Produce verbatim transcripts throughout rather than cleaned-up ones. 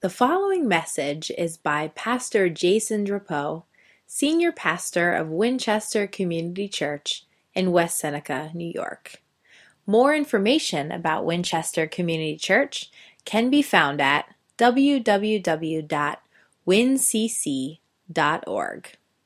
The following message is by Pastor Jason Drapeau, Senior Pastor of Winchester Community Church in West Seneca, New York. More information about Winchester Community Church can be found at w w w dot win c c dot org.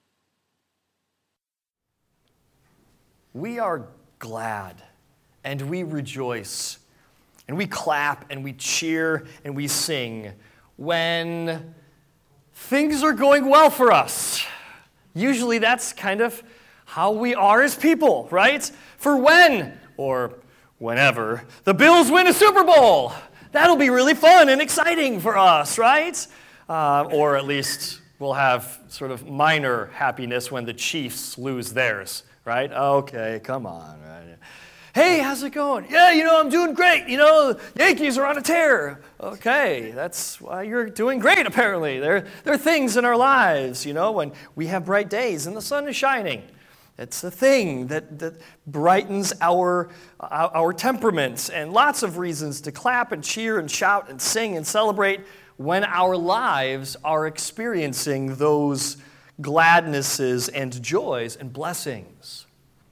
We are glad and we rejoice and we clap and we cheer and we sing when things are going well for us. Usually that's kind of how we are as people, right? For when, or whenever, the Bills win a Super Bowl, that'll be really fun and exciting for us, right? Uh, or at least we'll have sort of minor happiness when the Chiefs lose theirs, right? Okay, come on, right? Hey, how's it going? Yeah, you know, I'm doing great. You know, Yankees are on a tear. Okay, that's why you're doing great, apparently. There, there are things in our lives, you know, when we have bright days and the sun is shining. It's a thing that, that brightens our, our, our temperaments, and lots of reasons to clap and cheer and shout and sing and celebrate when our lives are experiencing those gladnesses and joys and blessings.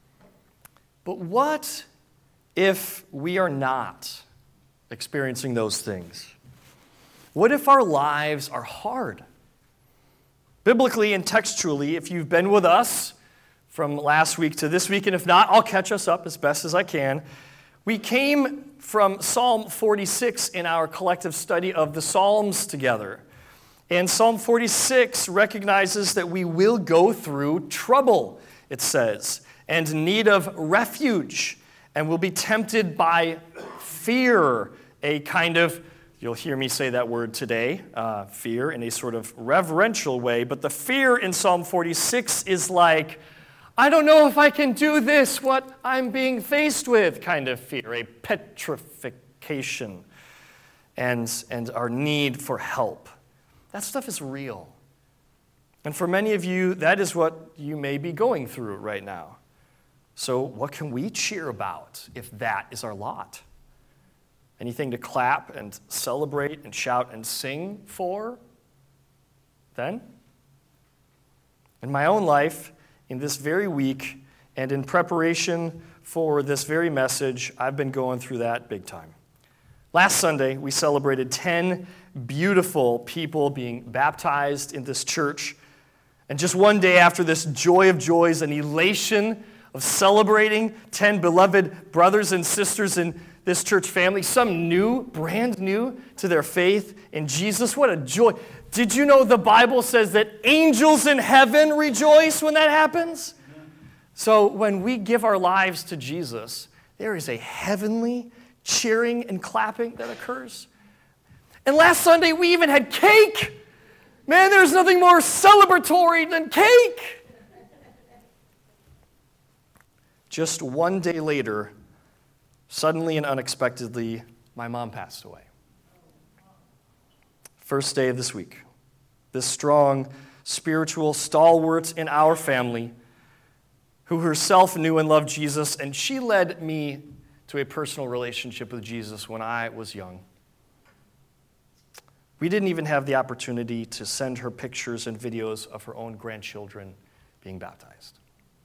But what if we are not experiencing those things? What if our lives are hard? Biblically and textually, if you've been with us from last week to this week, and if not, I'll catch us up as best as I can. We came from Psalm forty-six in our collective study of the Psalms together. And Psalm forty-six recognizes that we will go through trouble, it says, and need of refuge, and will be tempted by fear, a kind of, you'll hear me say that word today, uh, fear, in a sort of reverential way, but the fear in Psalm forty-six is like, I don't know if I can do this, what I'm being faced with, kind of fear, a petrification, and, and our need for help. That stuff is real. And for many of you, that is what you may be going through right now. So what can we cheer about if that is our lot? Anything to clap and celebrate and shout and sing for then? In my own life, in this very week, and in preparation for this very message, I've been going through that big time. Last Sunday, we celebrated ten beautiful people being baptized in this church. And just one day after this joy of joys and elation of celebrating ten beloved brothers and sisters in this church family, some new, brand new to their faith in Jesus. What a joy. Did you know the Bible says that angels in heaven rejoice when that happens? So when we give our lives to Jesus, there is a heavenly cheering and clapping that occurs. And last Sunday, we even had cake. Man, there's nothing more celebratory than cake. Just one day later, suddenly and unexpectedly, my mom passed away. First day of this week. This strong, spiritual stalwart in our family, who herself knew and loved Jesus, and she led me to a personal relationship with Jesus when I was young. We didn't even have the opportunity to send her pictures and videos of her own grandchildren being baptized.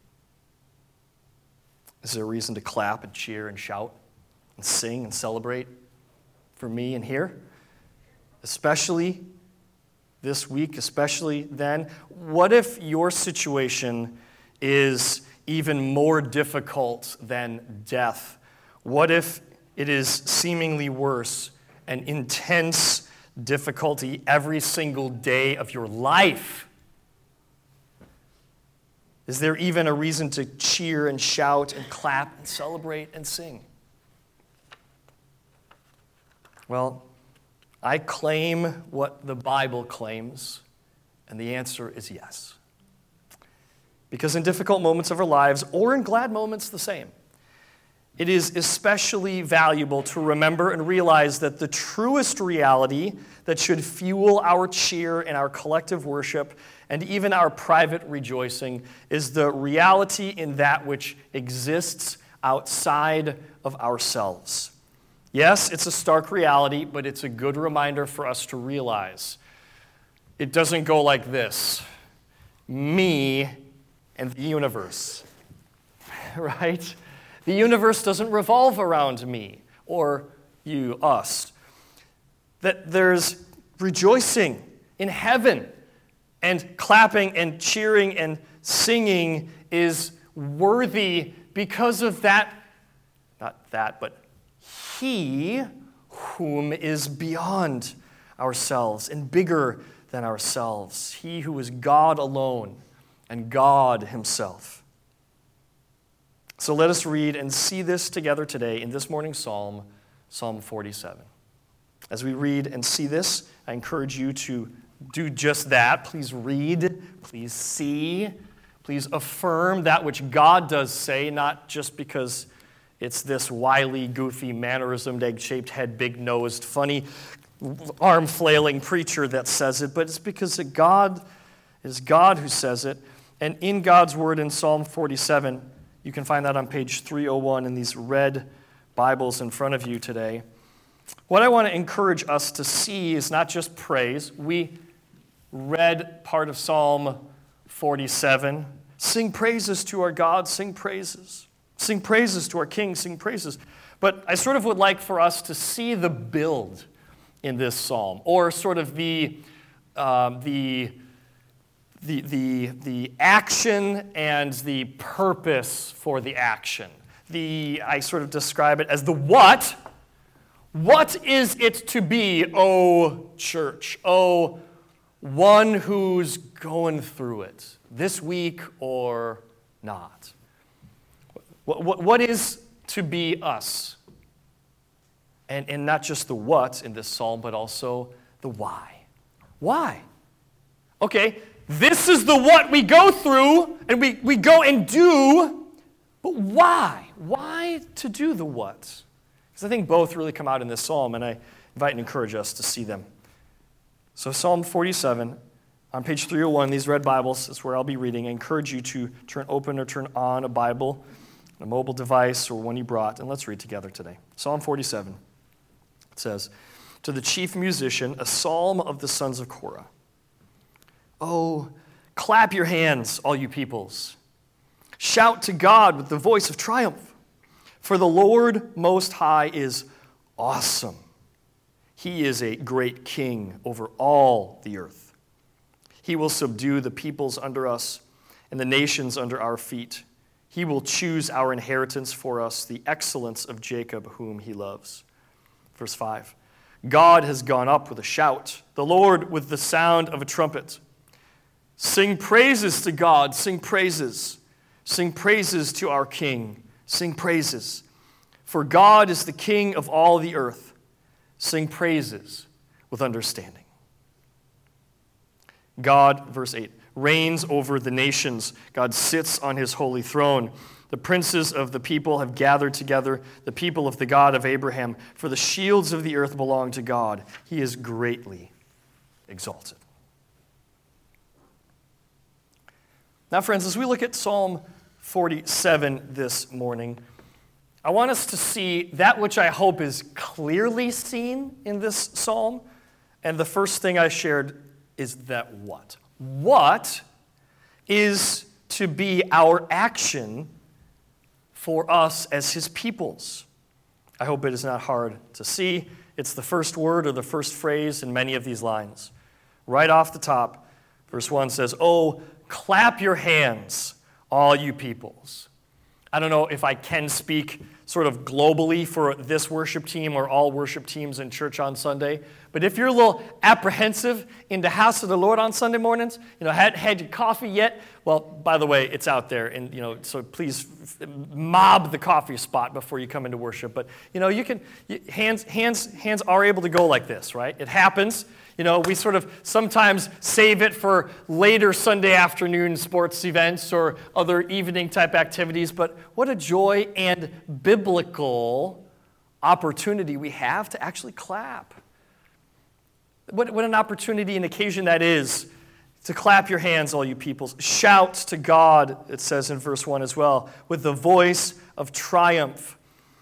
Is there a reason to clap and cheer and shout and sing and celebrate for me and here? Especially this week, especially then. What if your situation is even more difficult than death? What if it is seemingly worse and intense difficulty every single day of your life? Is there even a reason to cheer and shout and clap and celebrate and sing? Well, I claim what the Bible claims, and the answer is yes. Because in difficult moments of our lives, or in glad moments the same, it is especially valuable to remember and realize that the truest reality that should fuel our cheer and our collective worship and even our private rejoicing is the reality in that which exists outside of ourselves. Yes, it's a stark reality, but it's a good reminder for us to realize it doesn't go like this. Me and the universe, right? The universe doesn't revolve around me or you, us. That there's rejoicing in heaven, and clapping and cheering and singing is worthy because of that, not that, but He whom is beyond ourselves and bigger than ourselves. He who is God alone and God himself. So let us read and see this together today in this morning's psalm, Psalm forty-seven. As we read and see this, I encourage you to do just that. Please read, please see, please affirm that which God does say, not just because it's this wily, goofy, mannerismed, egg-shaped head, big-nosed, funny, arm-flailing preacher that says it, but it's because it God it is God who says it. And in God's word in Psalm forty-seven, you can find that on page three oh one in these red Bibles in front of you today. What I want to encourage us to see is not just praise. We read part of Psalm forty-seven. Sing praises to our God, sing praises. Sing praises to our King, sing praises. But I sort of would like for us to see the build in this psalm, or sort of the, um, the, the, the, the action and the purpose for the action. The, I sort of describe it as the what. What is it to be, O church, O one who's going through it, this week or not? What, what, what is to be us? And, and not just the what in this psalm, but also the why. Why? Okay, this is the what we go through, and we, we go and do, but why? Why to do the what? Because I think both really come out in this psalm, and I invite and encourage us to see them. So Psalm forty-seven, on page three oh one, these red Bibles is where I'll be reading. I encourage you to turn open or turn on a Bible, a mobile device, or one you brought, and let's read together today. Psalm forty-seven. It says, to the chief musician, a psalm of the sons of Korah. Oh, clap your hands, all you peoples. Shout to God with the voice of triumph. For the Lord Most High is awesome. He is a great king over all the earth. He will subdue the peoples under us and the nations under our feet. He will choose our inheritance for us, the excellence of Jacob, whom he loves. Verse five, God has gone up with a shout, the Lord with the sound of a trumpet. Sing praises to God, sing praises. Sing praises to our King, sing praises. For God is the King of all the earth. Sing praises with understanding. God, verse eight, reigns over the nations. God sits on his holy throne. The princes of the people have gathered together, the people of the God of Abraham. For the shields of the earth belong to God. He is greatly exalted. Now, friends, as we look at Psalm forty-seven this morning, I want us to see that which I hope is clearly seen in this psalm. And the first thing I shared is that what? What is to be our action for us as his peoples? I hope it is not hard to see. It's the first word or the first phrase in many of these lines. Right off the top, verse one says, oh, clap your hands, all you peoples. I don't know if I can speak sort of globally for this worship team or all worship teams in church on Sunday, but if you're a little apprehensive in the house of the Lord on Sunday mornings, you know, hadn't had your coffee yet, well, by the way, it's out there, and you know, so please mob the coffee spot before you come into worship. But you know, you can hands hands hands are able to go like this, right? It happens. You know, we sort of sometimes save it for later Sunday afternoon sports events or other evening type activities, but what a joy and biblical opportunity we have to actually clap. What, what an opportunity and occasion that is to clap your hands, all you peoples. Shout to God, it says in verse one as well, with the voice of triumph.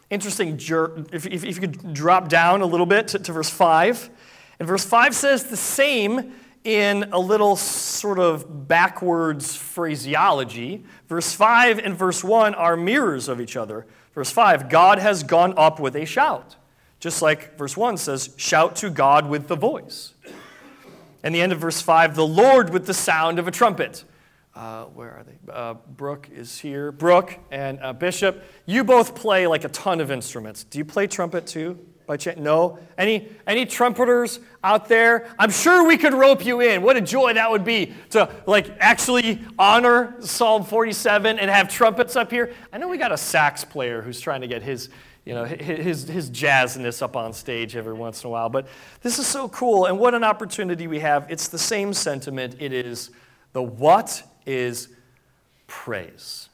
Interesting, if, if, if you could drop down a little bit to, to verse five. And verse five says the same in a little sort of backwards phraseology. Verse five and verse one are mirrors of each other. Verse five, God has gone up with a shout. Just like verse one says, shout to God with the voice. And the end of verse five, the Lord with the sound of a trumpet. Uh, where are they? Uh, Brooke is here. Brooke and uh, Bishop, you both play like a ton of instruments. Do you play trumpet too, by chance? No? Any, any trumpeters out there? I'm sure we could rope you in. What a joy that would be to like actually honor Psalm forty-seven and have trumpets up here. I know we got a sax player who's trying to get his, you know, his, his jazziness up on stage every once in a while. But this is so cool, and what an opportunity we have. It's the same sentiment. It is the what is praise.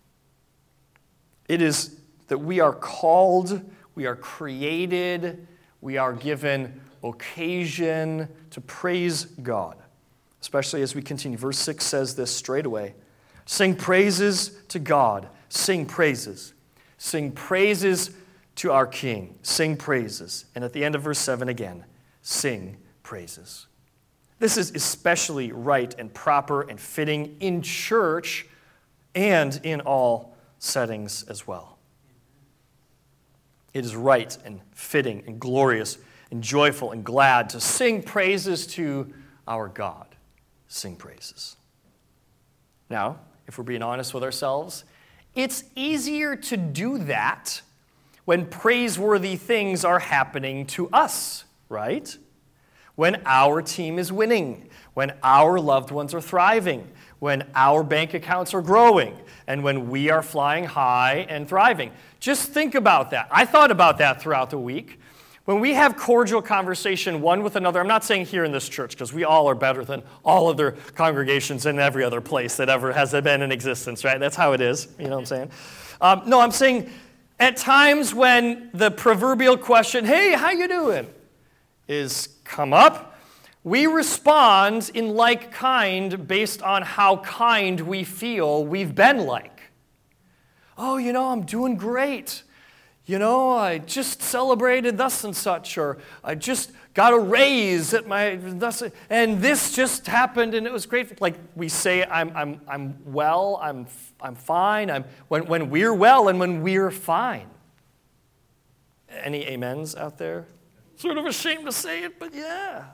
It is that we are called, we are created, we are given occasion to praise God, especially as we continue. Verse six says this straight away. Sing praises to God. Sing praises. Sing praises to our King. Sing praises. And at the end of verse seven again, sing praises. This is especially right and proper and fitting in church and in all settings as well. It is right and fitting and glorious and joyful and glad to sing praises to our God. Sing praises. Now, if we're being honest with ourselves, it's easier to do that when praiseworthy things are happening to us, right? When our team is winning, when our loved ones are thriving, when our bank accounts are growing, and when we are flying high and thriving. Just think about that. I thought about that throughout the week. When we have cordial conversation one with another, I'm not saying here in this church, because we all are better than all other congregations in every other place that ever has been in existence, right? That's how it is, you know what I'm saying? Um, no, I'm saying at times when the proverbial question, hey, how you doing, is come up, we respond in like kind based on how kind we feel we've been like. Oh, you know, I'm doing great. You know, I just celebrated thus and such, or I just got a raise at my thus, and this just happened and it was great. Like we say, I'm I'm I'm well, I'm I'm fine. I'm when when we're well and when we're fine. Any amens out there? Sort of ashamed to say it, but yeah.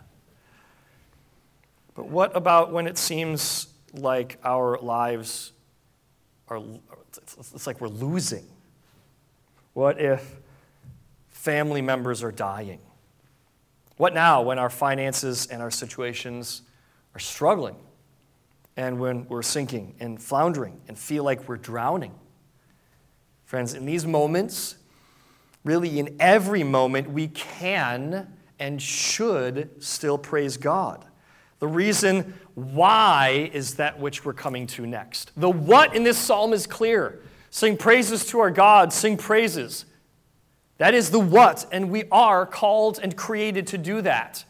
But what about when it seems like our lives are, it's like we're losing? What if family members are dying? What now when our finances and our situations are struggling? And when we're sinking and floundering and feel like we're drowning? Friends, in these moments, really, in every moment, we can and should still praise God. The reason why is that which we're coming to next. The what in this psalm is clear. Sing praises to our God, sing praises. That is the what, and we are called and created to do that.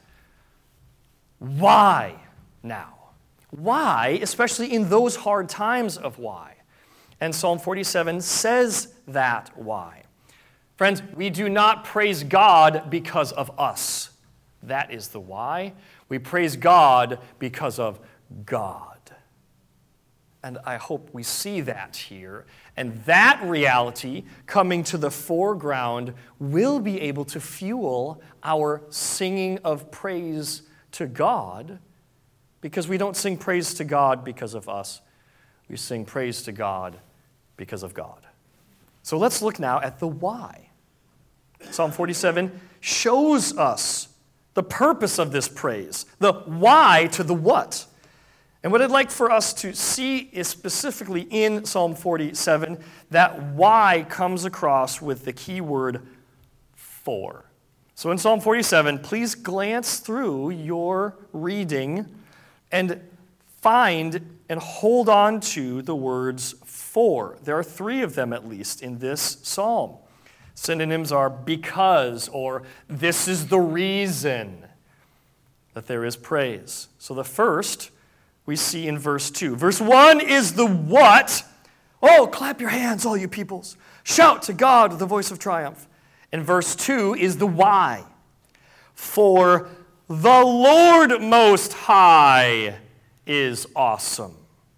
Why now? Why, especially in those hard times of why? And Psalm forty-seven says that why. Friends, we do not praise God because of us. That is the why. We praise God because of God. And I hope we see that here. And that reality coming to the foreground will be able to fuel our singing of praise to God, because we don't sing praise to God because of us. We sing praise to God because of God. So let's look now at the why. Psalm forty-seven shows us the purpose of this praise, the why to the what. And what I'd like for us to see is specifically in Psalm forty-seven, that why comes across with the key word for. So in Psalm forty-seven, please glance through your reading and find and hold on to the words for. There are three of them at least in this psalm. Synonyms are because, or this is the reason that there is praise. So the first we see in verse two. Verse one is the what. Oh, clap your hands, all you peoples. Shout to God with the voice of triumph. And verse two is the why. For the Lord Most High is awesome.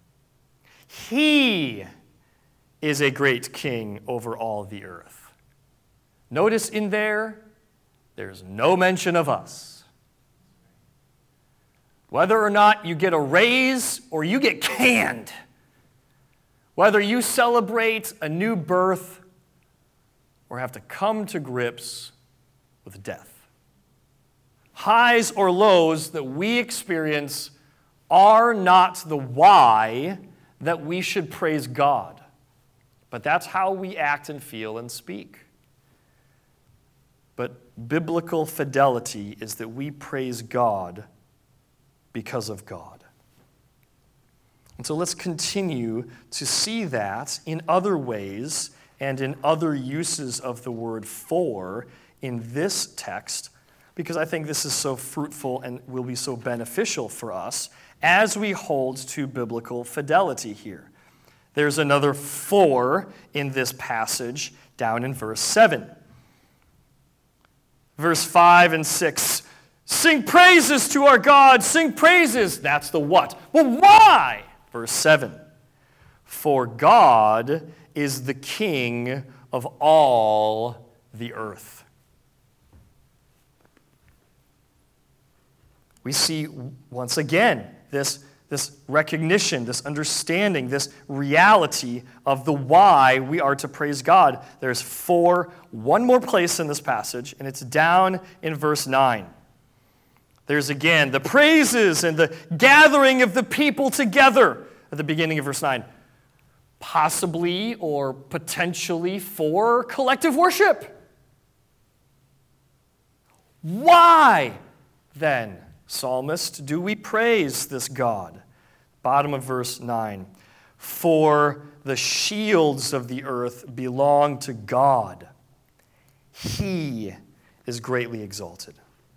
He is a great king over all the earth. Notice in there, there's no mention of us. Whether or not you get a raise or you get canned, whether you celebrate a new birth or have to come to grips with death. Highs or lows that we experience are not the why that we should praise God. But that's how we act and feel and speak. But biblical fidelity is that we praise God because of God. And so let's continue to see that in other ways and in other uses of the word for in this text, because I think this is so fruitful and will be so beneficial for us as we hold to biblical fidelity here. There's another for in this passage down in verse seven. Verse five and six, sing praises to our God, sing praises. That's the what. Well, why? Verse seven, for God is the King of all the earth. We see once again this, this recognition, this understanding, this reality of the why we are to praise God. There's for one more place in this passage, and it's down in verse nine. There's again the praises and the gathering of the people together at the beginning of verse nine. Possibly or potentially for collective worship. Why then, psalmist, do we praise this God? Bottom of verse nine. For the shields of the earth belong to God. He is greatly exalted.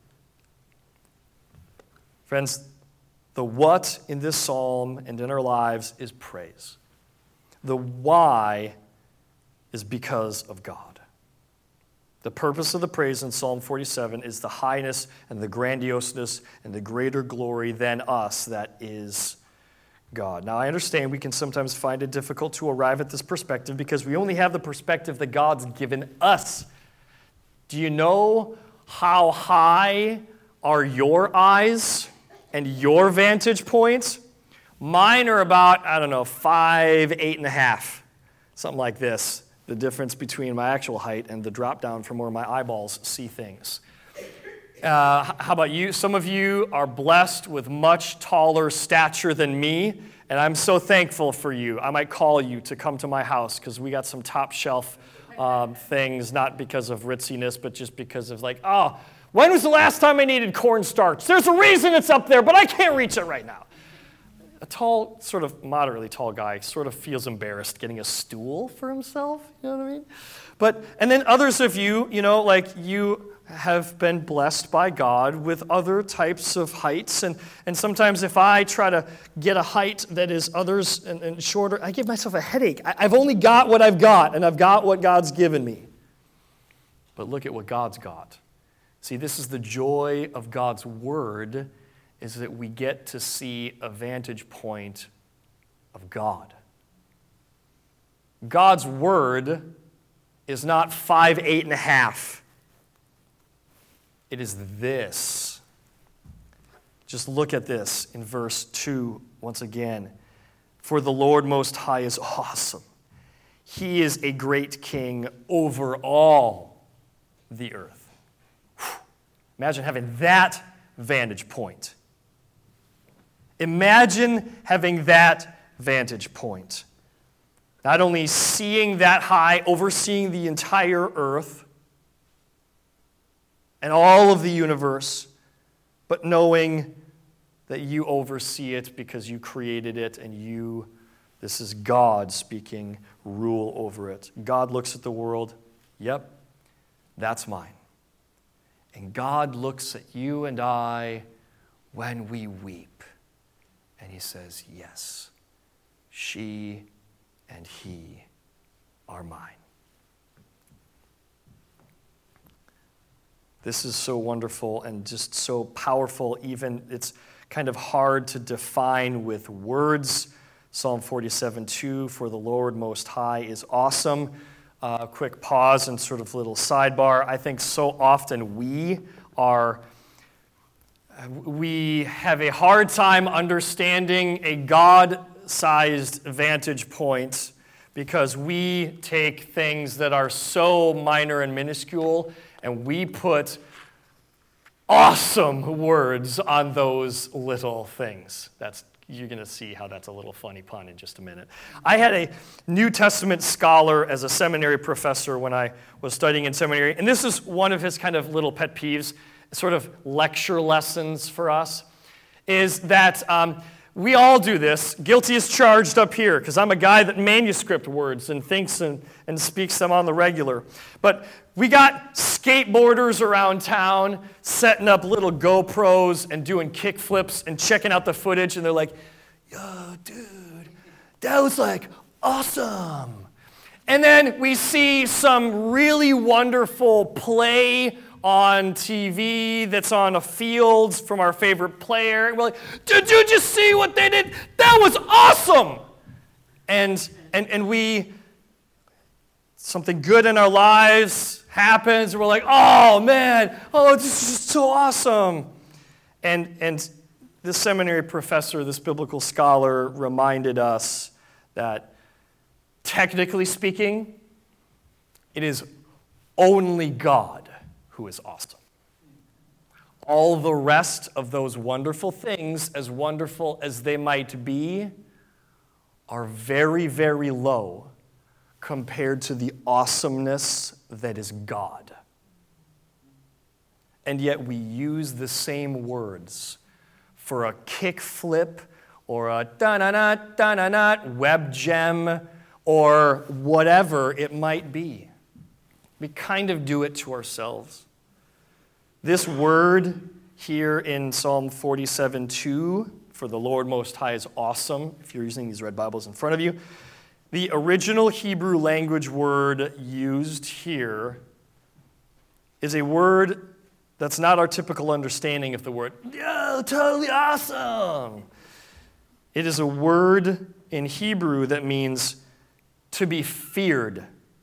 Friends, the what in this psalm and in our lives is praise. The why is because of God. The purpose of the praise in Psalm forty-seven is the highness and the grandioseness and the greater glory than us that is God. Now, I understand we can sometimes find it difficult to arrive at this perspective because we only have the perspective that God's given us. Do you know how high are your eyes and your vantage points? Mine are about, I don't know, five, eight and a half, something like this. The difference between my actual height and the drop down from where my eyeballs see things. Uh, how about you? Some of you are blessed with much taller stature than me, and I'm so thankful for you. I might call you to come to my house because we got some top shelf um, things, not because of ritziness, but just because of like, oh, when was the last time I needed cornstarch? There's a reason it's up there, but I can't reach it right now. A tall, sort of moderately tall guy sort of feels embarrassed getting a stool for himself, you know what I mean? But, and then others of you, you know, like you have been blessed by God with other types of heights, and, and sometimes if I try to get a height that is others and, and shorter, I give myself a headache. I, I've only got what I've got, and I've got what God's given me. But look at what God's got. See, this is the joy of God's word, is that we get to see a vantage point of God. God's word is not five, eight and a half. It is this. Just look at this in verse two once again. For the Lord Most High is awesome. He is a great king over all the earth. Whew. Imagine having that vantage point. Imagine having that vantage point. Not only seeing that high, overseeing the entire earth and all of the universe, but knowing that you oversee it because you created it and you, this is God speaking rule over it. God looks at the world, yep, that's mine. And God looks at you and I when we weep. And he says, yes, she and he are mine. This is so wonderful and just so powerful, even it's kind of hard to define with words. Psalm forty-seven two, for the Lord Most High is awesome. Uh, quick pause and sort of little sidebar. I think so often we are, we have a hard time understanding a God-sized vantage point because we take things that are so minor and minuscule and we put awesome words on those little things. That's You're going to see how that's a little funny pun in just a minute. I had a New Testament scholar as a seminary professor when I was studying in seminary, and this is one of his kind of little pet peeves, sort of lecture lessons for us, is that um, we all do this. Guilty as charged up here, because I'm a guy that manuscript words and thinks and, and speaks them on the regular. But we got skateboarders around town setting up little GoPros and doing kick flips and checking out the footage, and they're like, yo, dude, that was like awesome. And then we see some really wonderful play on T V that's on a field from our favorite player. And we're like, did you just see what they did? That was awesome. And, and, and we, something good in our lives happens, and we're like, oh man, oh, this is just so awesome. And, and this seminary professor, this biblical scholar, reminded us that technically speaking, it is only God who is awesome. All the rest of those wonderful things, as wonderful as they might be, are very, very low compared to the awesomeness that is God. And yet we use the same words for a kickflip or a da-na-na, da-na-na web gem or whatever it might be. We kind of do it to ourselves. This word here in Psalm forty-seven two, for the Lord Most High is awesome, if you're using these red Bibles in front of you. The original Hebrew language word used here is a word that's not our typical understanding of the word, yeah, totally awesome. It is a word in Hebrew that means to be feared,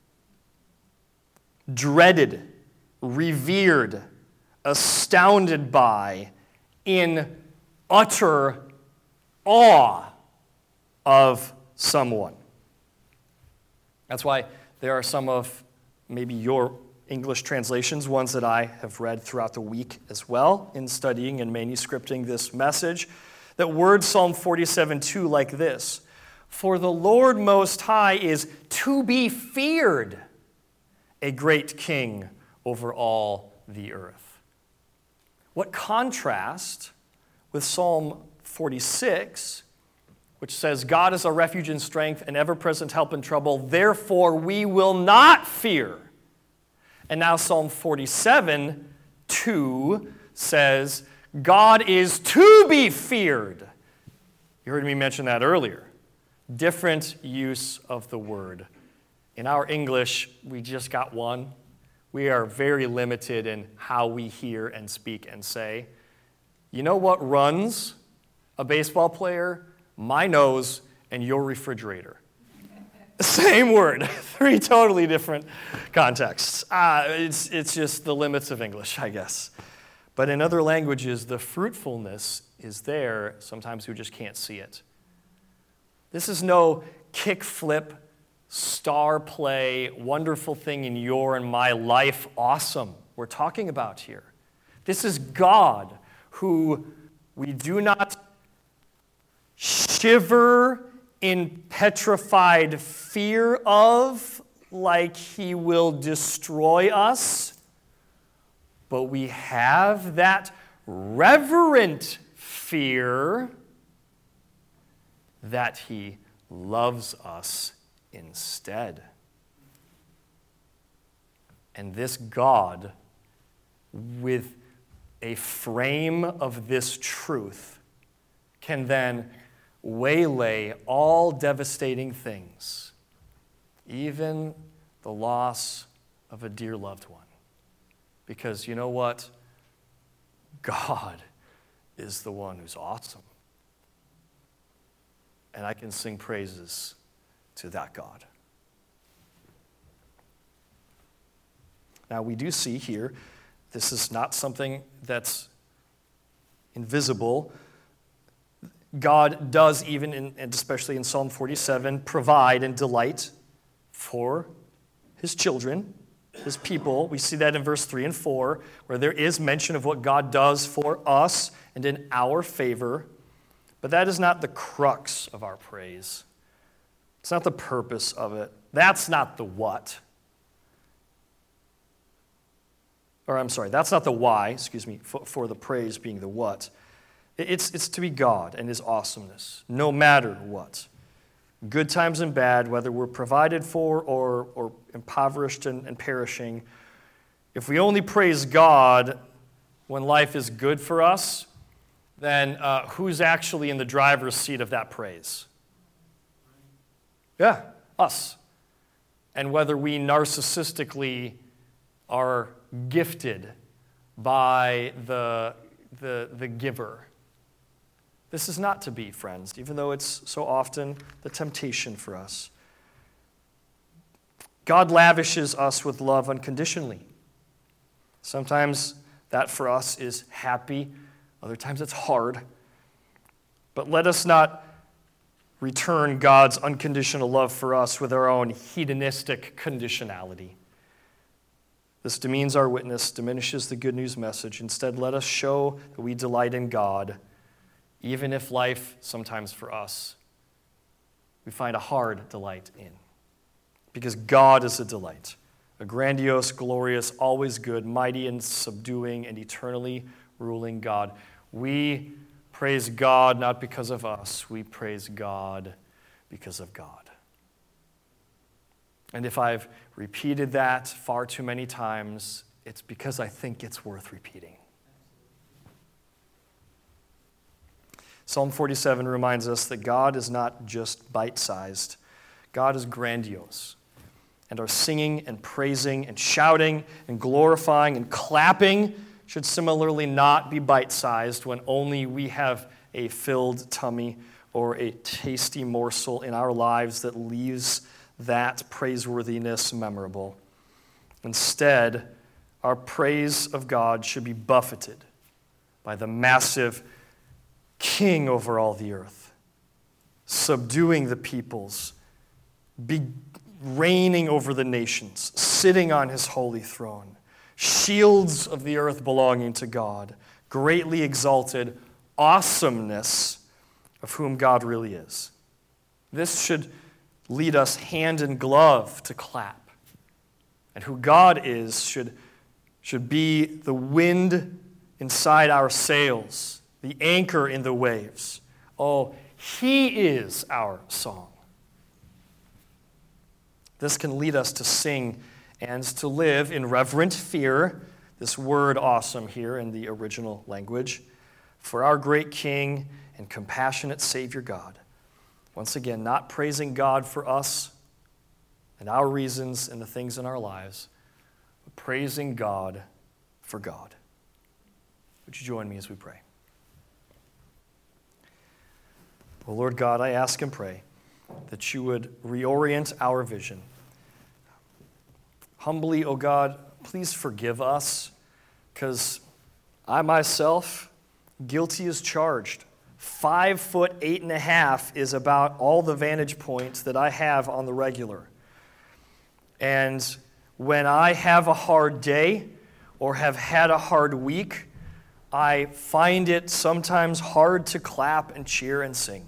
dreaded, revered, astounded by, in utter awe of someone. That's why there are some of maybe your English translations, ones that I have read throughout the week as well in studying and manuscripting this message, that word Psalm forty-seven two like this: for the Lord Most High is to be feared, a great king over all the earth. What contrast with Psalm forty-six, which says, God is our refuge and strength, an ever-present help in trouble, therefore we will not fear. And now Psalm forty-seven two says, God is to be feared. You heard me mention that earlier. Different use of the word. In our English, we just got one. We are very limited in how we hear and speak and say. You know what runs a baseball player? My nose and your refrigerator. Same word, three totally different contexts. Uh, it's, it's just the limits of English, I guess. But in other languages, the fruitfulness is there. Sometimes we just can't see it. This is no kickflip, star play, wonderful thing in your and my life, awesome, we're talking about here. This is God who we do not shiver in petrified fear of, like he will destroy us, but we have that reverent fear that he loves us instead. And this God, with a frame of this truth, can then waylay all devastating things even the loss of a dear loved one. Because you know what? God is the one who's awesome. And I can sing praises to that God. Now, we do see here, this is not something that's invisible. God does, even in, and especially in Psalm forty-seven, provide and delight for his children, his people. We see that in verse three and four, where there is mention of what God does for us and in our favor. But that is not the crux of our praise. It's not the purpose of it. That's not the what. Or I'm sorry, that's not the why, excuse me, for, for the praise being the what. It's, it's to be God and his awesomeness, no matter what. Good times and bad, whether we're provided for or, or impoverished and, and perishing. If we only praise God when life is good for us, then uh, who's actually in the driver's seat of that praise? Yeah, us. And whether we narcissistically are gifted by the, the, the giver. This is not to be, friends, even though it's so often the temptation for us. God lavishes us with love unconditionally. Sometimes that for us is happy, other times it's hard. But let us not return God's unconditional love for us with our own hedonistic conditionality. This demeans our witness, diminishes the good news message. Instead, let us show that we delight in God, even if life, sometimes for us, we find a hard delight in. Because God is a delight, a grandiose, glorious, always good, mighty and subduing, and eternally ruling God. We praise God not because of us. We praise God because of God. And if I've repeated that far too many times, it's because I think it's worth repeating. Psalm forty-seven reminds us that God is not just bite-sized. God is grandiose. And our singing and praising and shouting and glorifying and clapping should similarly not be bite-sized when only we have a filled tummy or a tasty morsel in our lives that leaves that praiseworthiness memorable. Instead, our praise of God should be buffeted by the massive King over all the earth, subduing the peoples, be reigning over the nations, sitting on his holy throne, shields of the earth belonging to God, greatly exalted awesomeness of whom God really is. This should lead us hand in glove to clap. And who God is should, should be the wind inside our sails, the anchor in the waves. Oh, he is our song. This can lead us to sing and to live in reverent fear, this word awesome here in the original language, for our great King and compassionate Savior God. Once again, not praising God for us and our reasons and the things in our lives, but praising God for God. Would you join me as we pray? Well, Lord God, I ask and pray that you would reorient our vision. Humbly, O God, please forgive us, because I myself, guilty as charged. Five foot eight and a half is about all the vantage points that I have on the regular. And when I have a hard day or have had a hard week, I find it sometimes hard to clap and cheer and sing.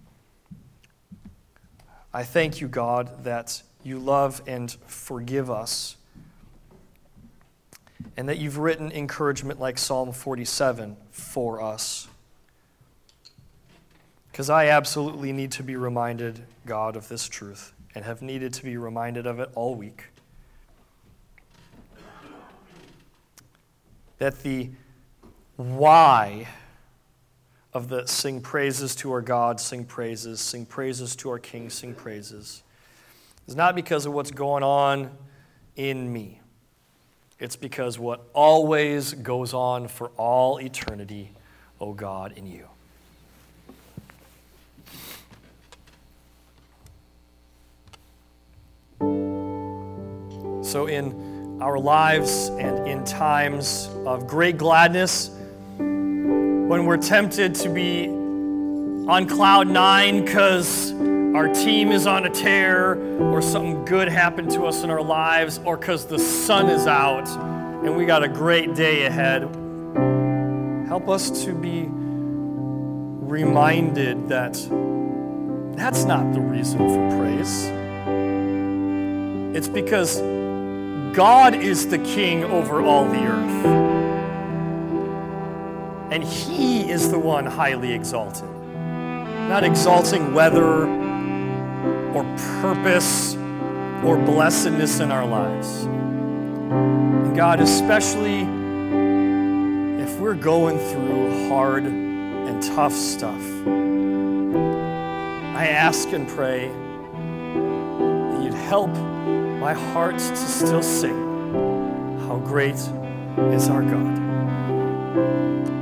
I thank you, God, that you love and forgive us, and that you've written encouragement like Psalm forty-seven for us. Because I absolutely need to be reminded, God, of this truth, and have needed to be reminded of it all week. That the why of the sing praises to our God, sing praises, sing praises to our King, sing praises, is not because of what's going on in me. It's because what always goes on for all eternity, O God, in you. So in our lives and in times of great gladness, when we're tempted to be on cloud nine because our team is on a tear, or something good happened to us in our lives, or because the sun is out and we got a great day ahead, help us to be reminded that that's not the reason for praise. It's because God is the king over all the earth. And he is the one highly exalted. Not exalting weather or purpose or blessedness in our lives. And God, especially if we're going through hard and tough stuff, I ask and pray that you'd help my heart to still sing, how great is our God.